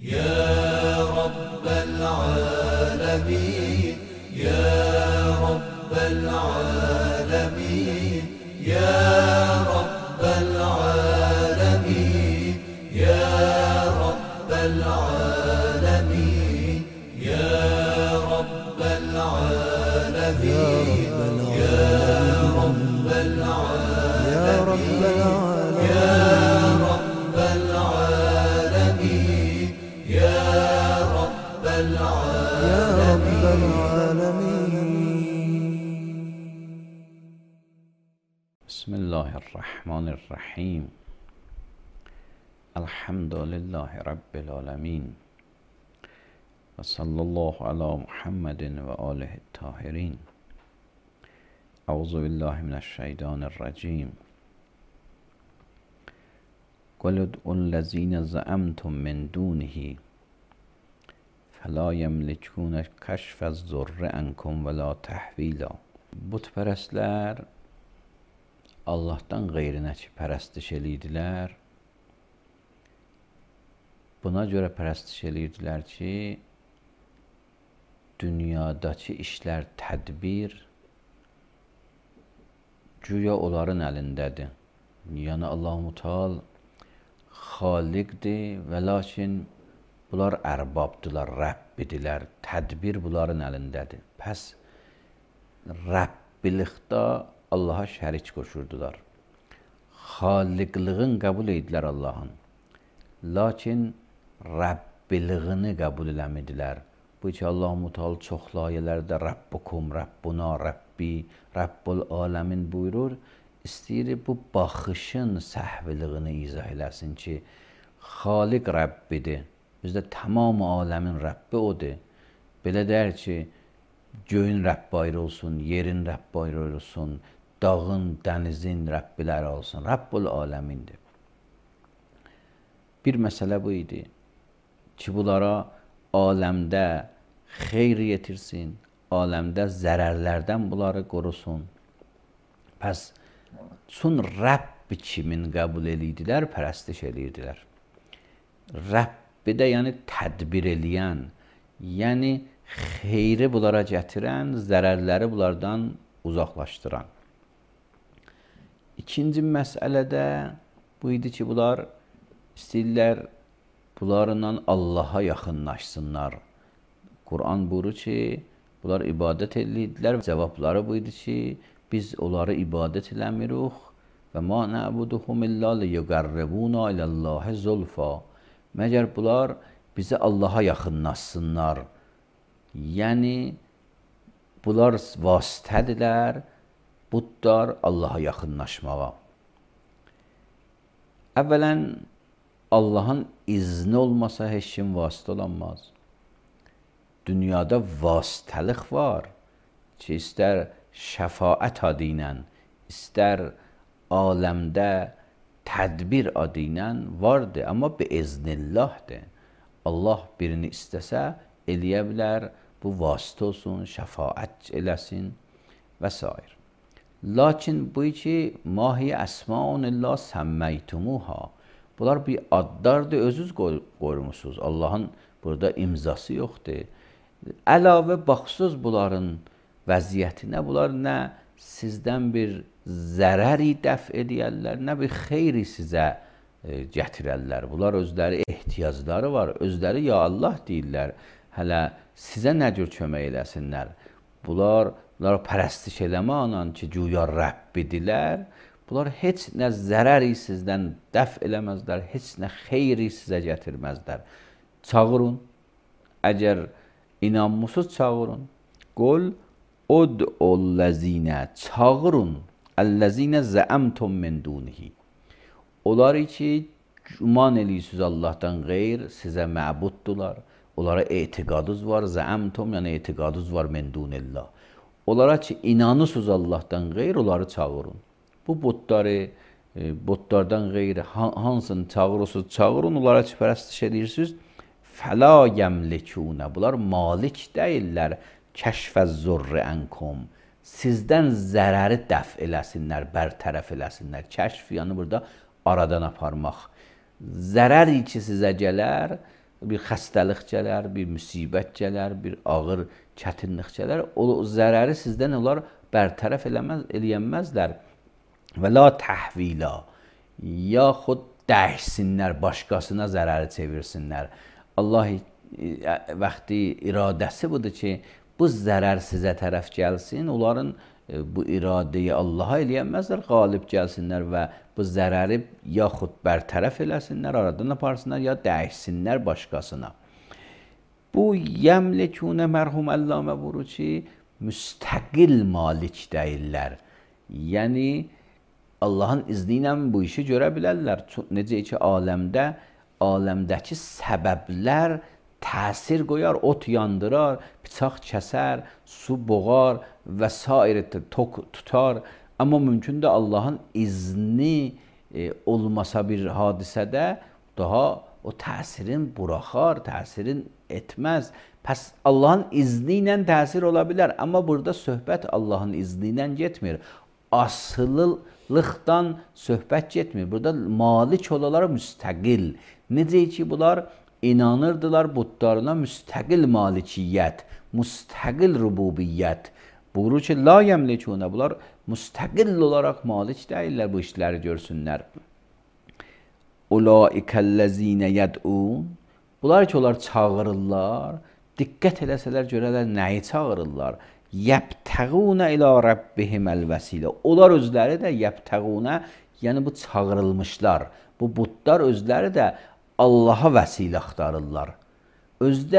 يا رب العالمين يا رب العالمين يا رب العالمين يا رب العالمين يا رب العالمين يا رب العالمين يا رب العالمين يا رب العالمين. بسم الله الرحمن الرحیم. الحمد لله رب العالمین و صلی الله علی محمد و آله الطاهرین. اعوذ بالله من الشیطان الرجیم. قل ادعوا الذین زعمتم من دونه فلا یملکون کشف الضر عنکم ولا تحویلا. Bud pərəstlər Allahdan qeyrinə ki pərəstiş eləyirdilər. Buna görə pərəstiş eləyirdilər ki, dünyadakı işlər tədbir güya onların əlindədir. Yəni Allah-u Teala xaliqdir və lakin bunlar ərbabdılar, Rəbbidirlər. Tədbir bunların əlindədir. Pəs Rəbbilikdə Allaha şərik qoşurdular. Xaliqlığın qəbul edirlər Allahın. Lakin Rəbbiliyini qəbul eləmədilər. Bu ki Allah-u Teala çoxlu ayələrdə Rabbukum, Rabbuna, Rabbi, Rabbul aləmin buyurur. İstəyir bu baxışın səhviliyini izah eləsin ki, Xaliq Rəbbidir. Bizdə tamam aləmin Rəbbi odur. Belə deyər ki, göyün Rəbbi ayrı olsun, yerin Rəbbi ayrı olsun, dağın, dənizin Rəbbiləri olsun. Rəbbul aləmindir. Bir məsələ bu idi ki, bunlara aləmdə xeyr yetirsin, aləmdə zərərlərdən bunları qorusun. Pəs çün Rəbbi kimin qəbul edirdilər, pərəstiş edirdilər. Rəbbi də yəni tədbir eləyən, yəni xeyri bunlara gətirən, zərərləri bunlardan uzaqlaşdıran. İkinci məsələdə bu idi ki, bunlar istəyirlər bunlarla Allaha yaxınlaşsınlar. Quran buyurur ki, bunlar ibadət edirdilər. Cavabları bu idi ki, biz onları ibadət eləmirik və ma nə'buduhum illa liyuqarribuna ilallahi zulfa. Məgər bunlar bizi Allaha yaxınlaşsınlar. Yəni bunlar vasitədirlər, buddar Allaha yaxınlaşmağa. Əvvələn Allahın izni olmasa heç kim vasitə olanmaz. Dünyada vasitəlik var ki, istər şəfaət adı ilə, istər aləmdə tədbir adı ilə vardır, amma bi-iznillahdır. Allah birini istəsə eləyə bilər, bu vasitə olsun, şəfaət eləsin və s. Lakin bu ki, mahiyə əsmaun illa səmməytumuha. Bunlar bir adlardır, özünüz qoyurmuşsunuz. Allahın burada imzası yoxdur. Əlavə baxsız bunların vəziyyətinə, bunlar nə sizdən bir zərəri dəf edərlər, nə bir xeyri sizə gətirərlər. Bunlar özləri ehtiyacları var, özləri ya Allah deyirlər. Hələ sizə nə cür kömək eləsinlər? Bunlar pərəstiş eləmə anan ki, güya Rəbbidirlər. Bunlar heç nə zərəri sizdən dəf eləməzlər, heç nə xeyri sizə gətirməzlər. Çağırın, əgər inanmısınız çağırın. Qul ud'u'l-ləzinə, çağırın, əl-ləzinə zəəmtum min dunihi. Onları ki, güman eləyirsiniz Allahdan qeyr, sizə məbuddular. Onlara etiqadınız var, zəəmtum, yəni etiqadınız var min dunillah. Onlara ki, inanırsınız Allahdan qeyr, onları çağırın. Bu butlardan qeyri hansını çağırırsınız, çağırın, onlara ki, pərəstiş edirsiniz. Fəla yəmlikunə, bunlar malik deyirlər. Kəşfəz-zurri ənkum, sizdən zərəri dəf eləsinlər, bərtərəf eləsinlər. Kəşf, yəni burada aradan aparmaq. Zərər ki sizə gələr, bir xəstəlik gələr, bir müsibət gələr, bir ağır çətinlik gələr. O zərəri sizdən onlar bərtərəf eləyənməzlər. Və la təhvila, yaxud dəyişsinlər, başqasına zərəri çevirsinlər. Allah vaxtı iradəsi budur ki, bu zərər sizə tərəf gəlsin, onların bu iradəyi Allaha eləyənməzlər, qalib gəlsinlər və bu zərəri yaxud bərtərəf eləsinlər, aradan aparsınlar, ya dəyişsinlər başqasına. Bu yəmlikunə mərhum Əllamə vurur ki, müstəqil malik deyirlər. Yəni, Allahın izni ilə bu işi görə bilərlər. Necə ki, aləmdəki səbəblər təsir qoyar, ot yandırar, bıçaq kəsər, su boğar və s. tok tutar. Amma mümkün də Allahın izni olmasa bir hadisədə daha o təsirin buraxar, təsirin etməz. Pəs Allahın izni ilə təsir ola bilər. Amma burada söhbət Allahın izni ilə getmir. Asılılıqdan söhbət getmir. Burada malik olalar müstəqil. Necə ki, bunlar inanırdılar budlarına müstəqil malikiyyət, müstəqil rububiyyət. Buyurur ki, la yəmlikunə, bunlar müstəqil olaraq malik deyirlər, bu işləri görsünlər. Ulaikəl-ləzinə yəd'un, bunlar ki, onlar çağırırlar, diqqət eləsələr görərlər nəyi çağırırlar. Yəbtəğunə ilə Rabbihim əl-vəsilə. Onlar özləri də yəbtəğunə, yəni bu çağırılmışlar. Bu budlar özləri də Allaha vəsilə axtarırlar. Özdə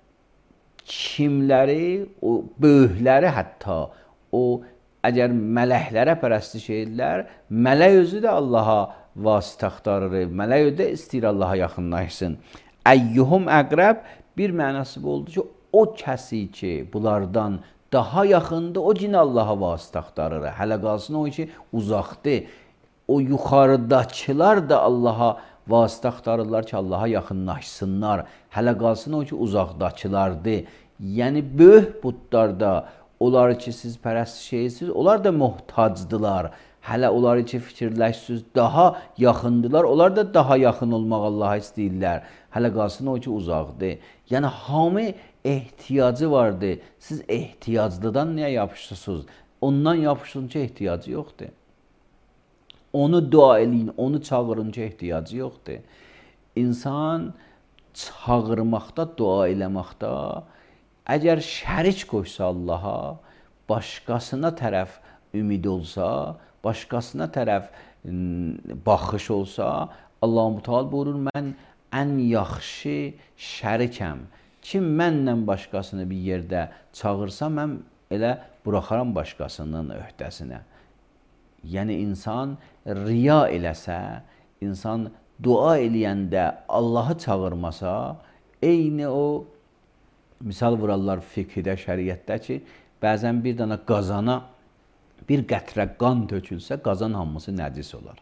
kimləri, o böyükləri hətta, o əgər mələklərə pərəstiş edirlər, mələk özü də Allaha vasitə axtarır. Mələk özü də istəyir Allaha yaxınlaşsın. Əyyuhum əqrəb bir mənası bu oldu ki, o kəsi ki, bunlardan daha yaxındır, o yine Allaha vasitə axtarır. Hələ qalsın o ki, uzaqdır. O yuxarıdakılar da Allaha vasitə axtarırlar ki, Allaha yaxınlaşsınlar. Hələ qalsın o ki, uzaqdakılardır. Yəni, böyük budlarda onlar ki, siz pərəst şeysiz, onlar da muhtacdılar. Hələ onları ki, fikirləşsiz, daha yaxındılar. Onlar da daha yaxın olmaq Allaha istəyirlər. Hələ qalsın o ki, uzaqdır. Yəni, hamı ehtiyacı vardır. Siz ehtiyaclıdan niyə yapışırsınız? Ondan yapışın ki, ehtiyacı yoxdur. Onu dua eləyin, onu çağırın ki, ehtiyacı yoxdur. İnsan çağırmaqda, dua eləməkdə, əgər şərik qoysa Allaha, başqasına tərəf ümid olsa, başqasına tərəf baxış olsa, Allah-u Teala buyurur, mən ən yaxşı şərikəm. Kim mənlə başqasını bir yerdə çağırsa, mən elə buraxaram başqasının öhdəsinə. Yəni, insan riya eləsə, insan dua eləyəndə Allahı çağırmasa, eyni o, misal vurarlar fiqhidə, şəriətdə ki, bəzən bir dana qazana bir qətrə qan tökülsə, qazan hamısı nəcis olar.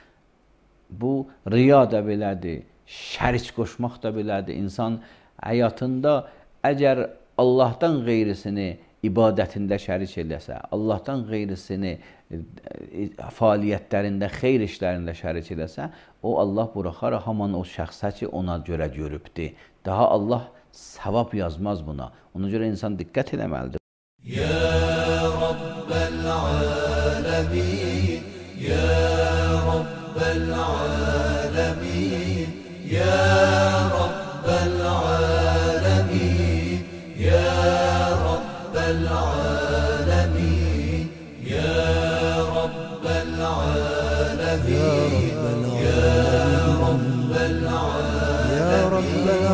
Bu, riya da belədir, şərik qoşmaq da belədir. İnsan həyatında əgər Allahdan qeyrisini ibadətində şərik eləsə, Allahdan qeyrisini fəaliyyətlərində, xeyr işlərində şərik eləsə, o Allah buraxar haman o şəxsə ki, ona görə görübdür. Daha Allah savab yazmaz buna. Ona görə insan diqqət eləməlidir. Ya Rabbəl aləmin, Ya Rabbəl aləmin, Ya Rabbəl aləmin, Ya Rabbəl aləmin, Ya Rabbəl aləmin, Ya Rabbəl aləmin, Ya Rabbəl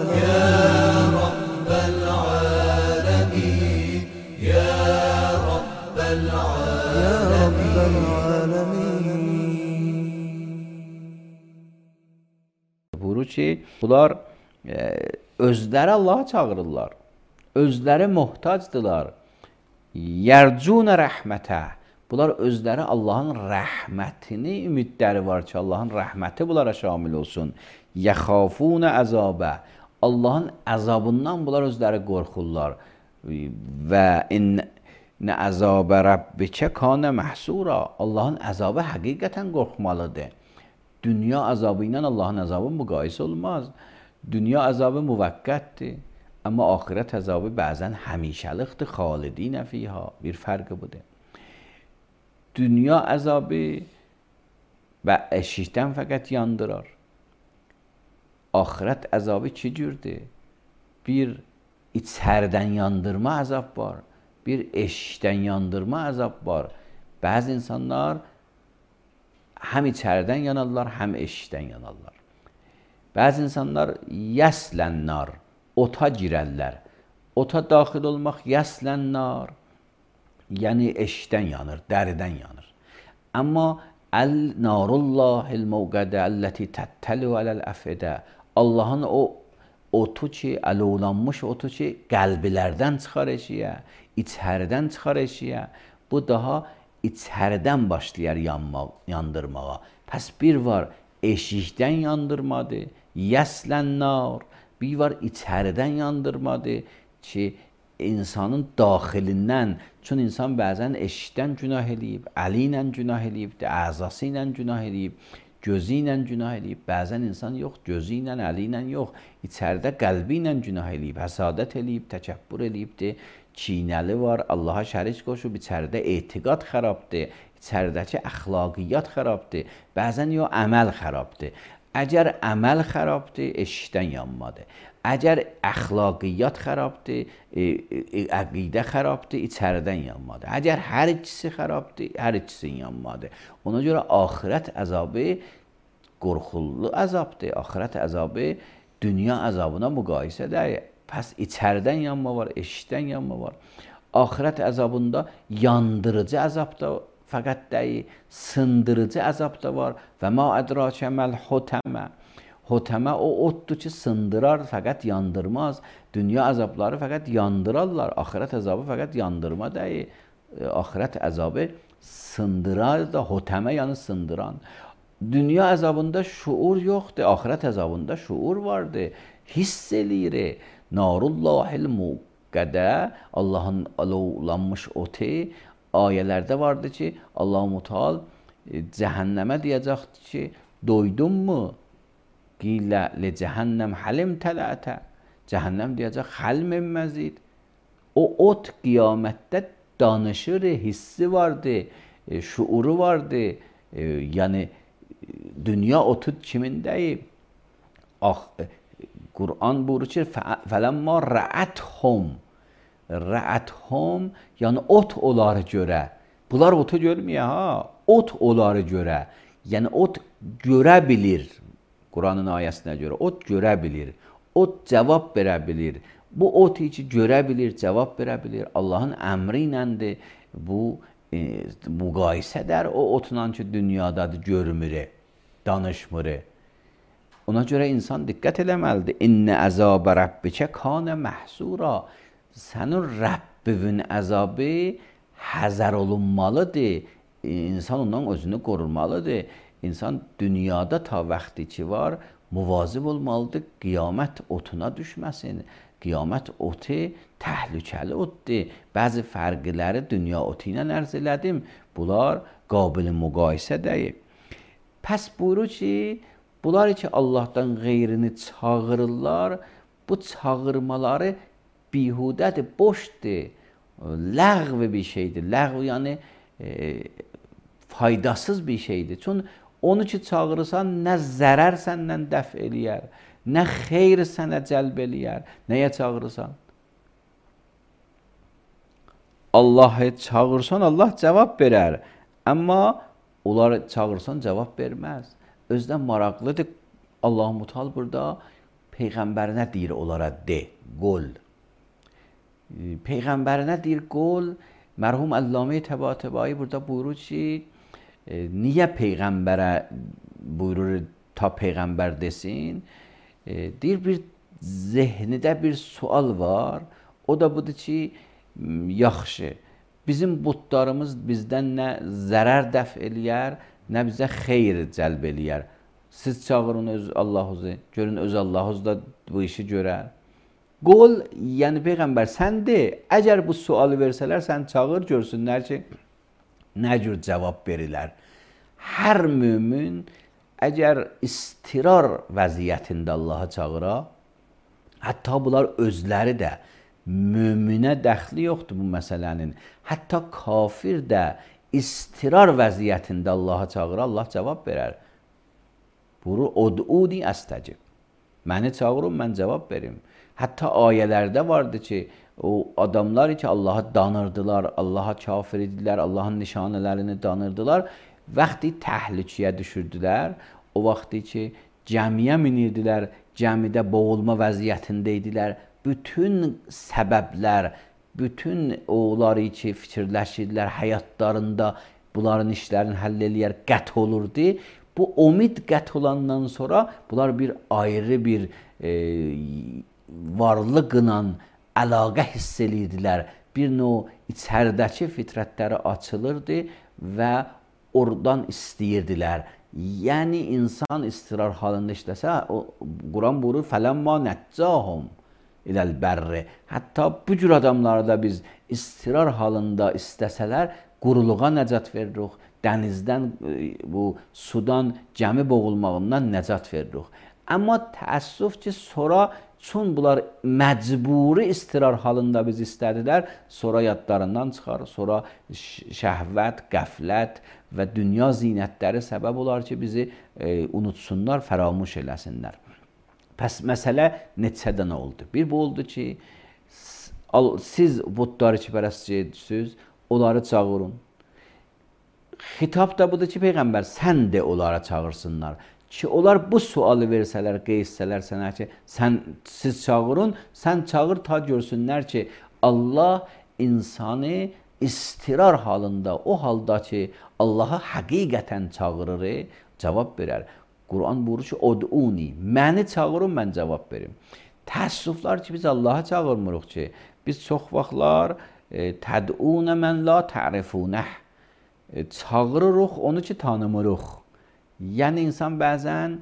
Buyurur ki, bunlar özləri Allaha çağırırlar. Özləri muhtacdılar. Yərcunə rəhmətə. Bunlar özləri Allahın rəhmətini, ümidləri var ki, Allahın rəhməti bunlara şamil olsun. Yəxafunə əzabə. Allahın əzabından bunlar özləri qorxurlar. Və nə əzabə Rabbikə kanə məhsura. Allahın əzabı həqiqətən qorxmalıdır. Dünya əzabı ilə Allahın əzabı müqayisə olmaz. Dünya əzabı müvəqqətdir. Amma axirət əzabı bəzən həmişəlikdir, xalidinə fiha. Bir fərqi budur. Dünya əzabı və eşikdən fəqət yandırar. Axirət əzabı iki cürdür. Bir içərdən yandırma əzab var. Bir eşikdən yandırma əzab var. Bəzi insanlar həm içərdən yanarlar, həm eşikdən yanarlar. Bəzi insanlar yəslənnar, ota girərlər. Ota daxil olmaq yəslənnar, yəni eşikdən yanır, dəridən yanır. Amma narullahil mevqədə əlləti təttəlu aləl əfidə. Allahın o otu ki, alovlanmış otu ki, qəlbilərdən çıxar eşiyə, içərdən çıxar eşiyə. Bu daha içərdən başlayar yandırmağa. Pəs bir var eşikdən yandırmadır, yəslənnar. Bir var içərdən yandırmadır ki, insanın daxilindən, çün insan bəzən eşikdən günah eləyib, əli ilə günah eləyib, əzası ilə günah eləyib, gözü ilə günah eləyib. Bəzən insan yox, gözü ilə, əli ilə yox, içərdə qəlbi ilə günah eləyib, həsadət eləyib, təkəbbür eləyibdir, çiynəli var, Allaha şərik qoşub, içərdə etiqad xərabdır, içərdəki əxlaqiyyat xərabdır, bəzən yox, əməl xərabdır. Əgər əməl xərabdır, eşikdən yanmadır. Əgər əxlaqiyyat xərabdır, əqidə xərabdır, içərdən yanmadır. Əgər hər ikisi xərabdır, hər ikisinin yanmadır. Ona görə axirət əzabı qorxulu əzabdır. Axirət əzabı dünya əzabına müqayisə deyil. Pəs içərdən yanma var, eşikdən yanma var. Axirət əzabında yandırıcı əzab da fəqət deyil, sındırıcı əzab da var. Və ma ədrakə məl hutəmə. Hutəmə o otdur ki, sındırar, fəqət yandırmaz. Dünya əzabları fəqət yandırarlar. Axirət əzabı fəqət yandırma deyil. Axirət əzabı sındırar da, hutəmə yəni sındıran. Dünya əzabında şuur yoxdur, axirət əzabında şuur vardır. Hiss eləyir. Narullahil muqədə, Allahın alovlanmış otu. Ayələrdə vardır ki, Allah-u Teala cəhənnəmə deyəcəkdir ki, doydunmu? Qilə li cəhənnəm həlim tələtə. Cəhənnəm deyəcək, xəlmin məzid. O ot qiyamətdə danışır, hissi vardır, şuuru vardır. Yəni, dünya otu kimindəyib? Quran buyurur ki, fələmma rəəthum. Rəəthum, yəni ot onları görə. Bunlar otu görmüyor ha. Ot onları görə. Yəni ot görə bilir. Quranın ayəsinə görə. Ot görə bilir. Ot cavab verə bilir. Bu ot ki görə bilir, cavab verə bilir. Allahın əmri iləndir. Bu müqayisədir o otla ki dünyadadır, görmür, danışmır. Ona görə insan diqqət eləməlidir. İnnə əzabə rəbbikə kanə məhsura. Sənin Rəbbinin əzabı həzər olunmalıdır. İnsan ondan özünü qorunmalıdır. İnsan dünyada ta vaxtı ki var, muvazib olmalıdır, qiyamət otuna düşməsin. Qiyamət otu təhlükəli otdur. Bəzi fərqləri dünya otu ilə ərz elədim. Bunlar qabil müqayisə deyil. Pəs buyurur ki, bunlar ki Allahdan qeyrini çağırırlar, bu çağırmaları bihudədir, boşdur, ləğv bir şeydir. Ləğv yəni faydasız bir şeydir. Çünki onu ki çağırırsan, nə zərər səndən dəf eləyər, nə xeyr sənə cəlb eləyər. Nəyə çağırırsan? Allah'ı çağırsan, Allah cavab verər. Amma onları çağırsan, cavab verməz. Özdən maraqlıdır. Allah-u Teala burada Peyğəmbərinə deyir onlara de, qol. Peyğəmbərinə deyir qol. Mərhum Əllamə Təbatəbai burada buyurur ki, niyə Peyğəmbərə buyurur ta Peyğəmbər desin? Deyir bir zehnidə bir sual var. O da budur ki, yaxşı, bizim butlarımız bizdən nə zərər dəf eləyər, nə bizə xeyr cəlb eləyər. Siz çağırın öz Allah'ınızı, görün öz Allah'ınız da bu işi görər. Qol, yəni Peyğəmbər sən de, əgər bu sualı versələr, sən çağır görsünlər ki, nə cür cavab verirlər. Hər mümin əgər istirar vəziyyətində Allaha çağıra, hətta bunlar özləri də möminə dəxli yoxdur bu məsələnin. Hətta kafir də istirar vəziyyətində Allaha çağıra, Allah cavab verər. Buyurur, ud'uni əstəcib. Məni çağırın, mən cavab verim. Hətta ayələrdə vardı ki, o adamlar ki, Allah'a danırdılar, Allah'a kafir idilər, Allah'ın nişanələrini danırdılar. Vaxtı təhlükəyə düşürdülər, o vaxtı ki, gəmiyə minirdilər, gəmidə boğulma vəziyyətində idilər. Bütün səbəblər, bütün onları ki, fikirləşirdilər, həyatlarında bunların işlərini həll eləyər, qət olurdu. Bu umid qət olandan sonra bunlar bir ayrı bir varlıqla əlaqə hiss edirdilər. Bir növ içəridəki fitrətləri açılırdı və oradan istəyirdilər. Yəni insan istirar halında işləsə, Quran buyurur, fələmma nəccahum iləl bərri. Hətta bu cür adamlarda biz istirar halında istəsələr, quruluğa nəcat veririk, dənizdən, bu sudan, gəmi boğulmağından nəcat veririk. Amma təəssüf ki, sonra çün bunlar məcburi istirar halında biz istədilər, sonra yadlarından çıxar, sonra şəhvət, qəflət və dünya zinətləri səbəb olar ki, bizi unutsunlar, fəramuş eləsinlər. Pəs məsələ neçədən oldu? Bir bu oldu ki, siz butları ki, pərəstçi edirsiniz, onları çağırın. Xitab da budur ki, Peyğəmbər, sən də onlara çağırsınlar. Ki, onlar bu sualı versələr, qeysələr sənə ki, siz çağırın, sən çağır ta görsünlər ki, Allah insanı istirar halında, o halda ki, Allaha həqiqətən çağırır, cavab verər. Quran buyurur ki, ud'uni, məni çağırın, mən cavab verim. Təəssüflər ki, biz Allaha çağırmırıq ki, biz çox vaxtlar təd'unə mən la ta'rifunəh, çağırırıq onu ki, tanımırıq. Yəni, insan bəzən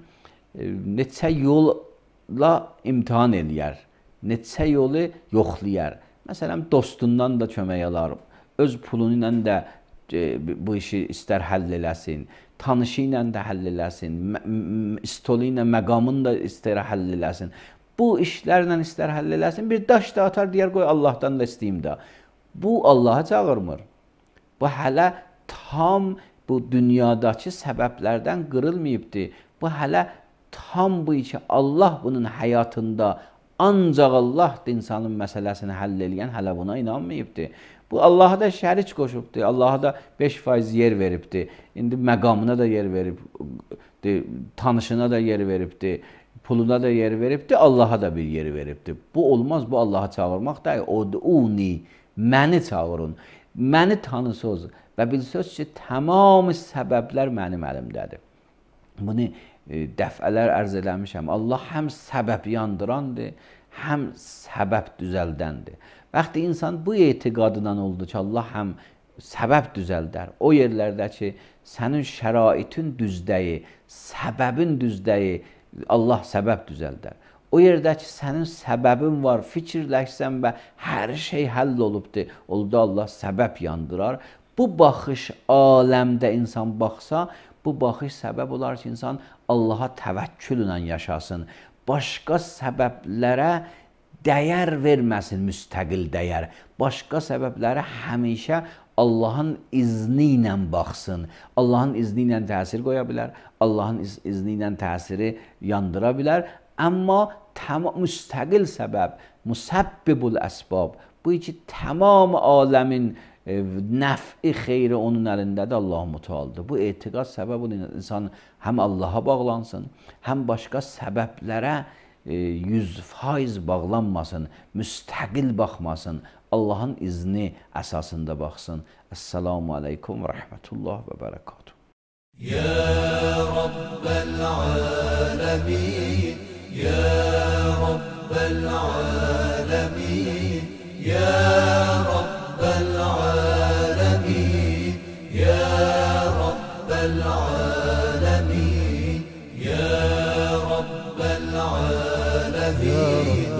neçə yolla imtihan eləyər, neçə yolu yoxlayar. Məsələn, dostundan da kömək alar, öz pulu ilə də bu işi istər həll eləsin, tanışı ilə də həll eləsin, istolu ilə, məqamını da istər həll eləsin. Bu işlərlə istər həll eləsin, bir daş da atar, deyər, qoy Allahdan da istəyim də. Bu, Allaha çağırmır. Bu, hələ tam bu dünyadakı səbəblərdən qırılmayıbdır. Bu, hələ tam bu ki, Allah bunun həyatında ancaq Allahdır insanın məsələsini həll eləyən, hələ buna inanmayıbdır. Bu, Allaha da şərik qoşubdur, Allaha da 5% yer veribdir. İndi məqamına da yer veribdir, tanışına da yer veribdir, puluna da yer veribdir, Allaha da bir yer veribdir. Bu olmaz, bu Allaha çağırmaq da, ud'uni, məni çağırın, məni tanısınız və bilsiniz ki, tamamı səbəblər mənim əlimdədir. Bunu dəfələr ərz eləmişəm. Allah həm səbəb yandırandır, həm səbəb düzəldəndir. Vaxtı insan bu etiqadından oldu ki, Allah həm səbəb düzəldər. O yerlərdə ki, sənin şəraitin düzdəyi, səbəbin düzdəyi, Allah səbəb düzəldər. O yerdə ki, sənin səbəbin var, fikirləşsən və hər şey həll olubdur, oldu Allah səbəb yandırar. Bu baxış aləmdə insan baxsa, bu baxış səbəb olar ki, insan Allaha təvəkküllə yaşasın. Başqa səbəblərə dəyər verməsin, müstəqil dəyər. Başqa səbəblərə həmişə Allahın izni ilə baxsın. Allahın izni ilə təsir qoya bilər, Allahın izni ilə təsiri yandıra bilər. Amma müstəqil səbəb, musabbibul əsbab, bu ki, tamam aləmin nəfi xeyri onun əlindədir, Allah mütəaldır. Bu etiqad səbəb insan həm Allaha bağlansın, həm başqa səbəblərə 100% bağlanmasın, müstəqil baxmasın, Allahın izni əsasında baxsın. Esselamu aleykum və rəhmətullah və bərəkatuhu. Ya Rabbel alemin, Ya Rabbel alemin, Ya Rabbel alemin, Ya Rabbel alemin, Ya Rabbel alemin.